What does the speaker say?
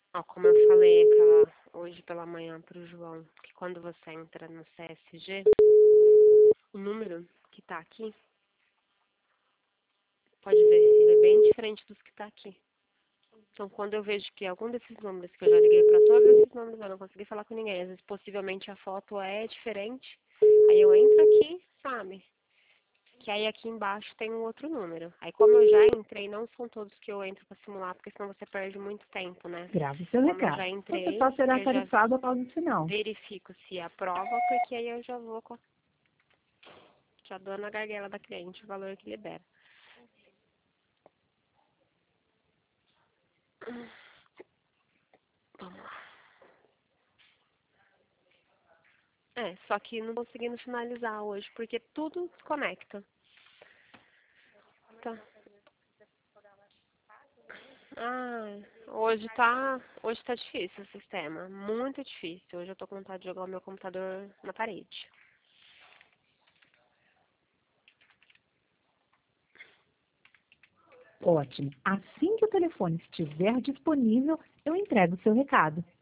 Ó, como eu falei hoje pela manhã pro João, que quando você entra no CSG, o número que tá aqui, pode ver, ele é bem diferente dos que tá aqui. Então, quando eu vejo que algum desses números, que eu já liguei para todos esses números, eu não consegui falar com ninguém, às vezes possivelmente a foto é diferente, aí eu entro aqui, sabe? Que aí aqui embaixo tem um outro número. Aí como eu já entrei, não são todos que eu entro para simular, porque senão você perde muito tempo, né? Grave seu Como eu recado. já Você entrei, só será eu já tarifado após o sinal. verifico se aprova, porque aí eu já vou já dou na gargela da cliente o valor que libera. Vamos lá. Só que não conseguindo finalizar hoje, porque tudo desconecta. Tá. Hoje tá difícil o sistema, muito difícil. Hoje eu tô com vontade de jogar o meu computador na parede. Ótimo. Assim que o telefone estiver disponível, eu entrego o seu recado.